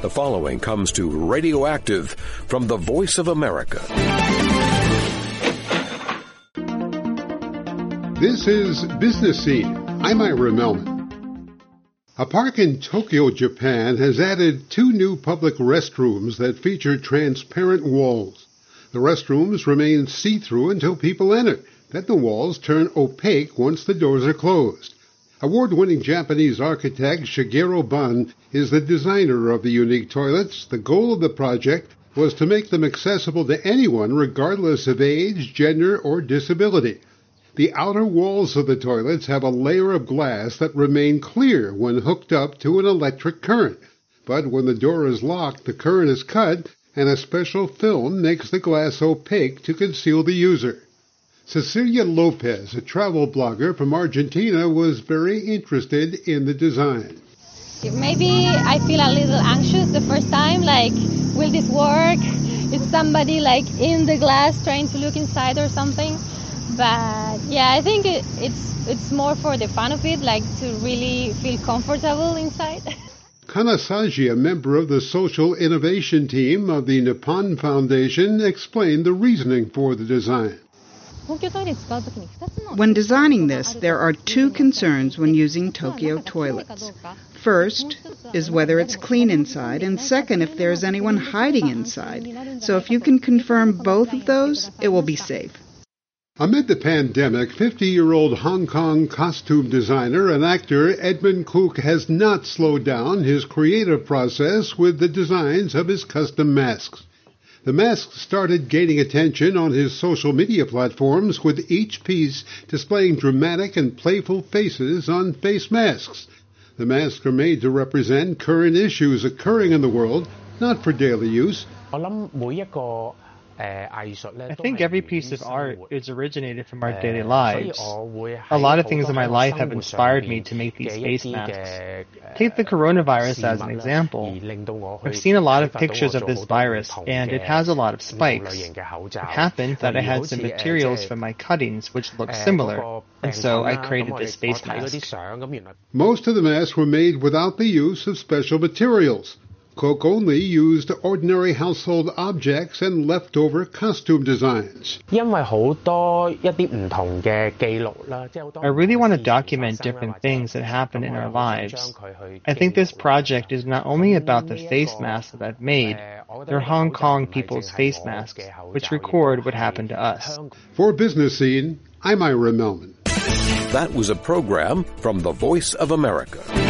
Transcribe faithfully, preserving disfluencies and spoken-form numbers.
The following comes to Radioactive from the Voice of America. This is Business Scene. I'm Ira Melman. A park in Tokyo, Japan has added two new public restrooms that feature transparent walls. The restrooms remain see-through until people enter. Then the walls turn opaque once the doors are closed. Award-winning Japanese architect Shigeru Ban is the designer of the unique toilets. The goal of the project was to make them accessible to anyone regardless of age, gender, or disability. The outer walls of the toilets have a layer of glass that remain clear when hooked up to an electric current. But when the door is locked, the current is cut, and a special film makes the glass opaque to conceal the user. Cecilia Lopez, a travel blogger from Argentina, was very interested in the design. Maybe I feel a little anxious the first time, like, will this work? Is somebody like in the glass trying to look inside or something? But yeah, I think it, it's it's more for the fun of it, like to really feel comfortable inside. Kanasaji, a member of the social innovation team of the Nippon Foundation, explained the reasoning for the design. When designing this, there are two concerns when using Tokyo toilets. First is whether it's clean inside, and second, if there is anyone hiding inside. So if you can confirm both of those, it will be safe. Amid the pandemic, fifty-year-old Hong Kong costume designer and actor Edmund Cook has not slowed down his creative process with the designs of his custom masks. The masks started gaining attention on his social media platforms, with each piece displaying dramatic and playful faces on face masks. The masks are made to represent current issues occurring in the world, not for daily use. I think every piece of art is originated from our daily lives. A lot of things in my life have inspired me to make these face masks. Take the coronavirus as an example. I've seen a lot of pictures of this virus, and it has a lot of spikes. It happened that I had some materials from my cuttings which looked similar, and so I created this face mask. Most of the masks were made without the use of special materials. Cook only used ordinary household objects and leftover costume designs. I really want to document different things that happen in our lives. I think this project is not only about the face masks that I've made, they're Hong Kong people's face masks, which record what happened to us. For Business Scene, I'm Ira Melman. That was a program from the Voice of America.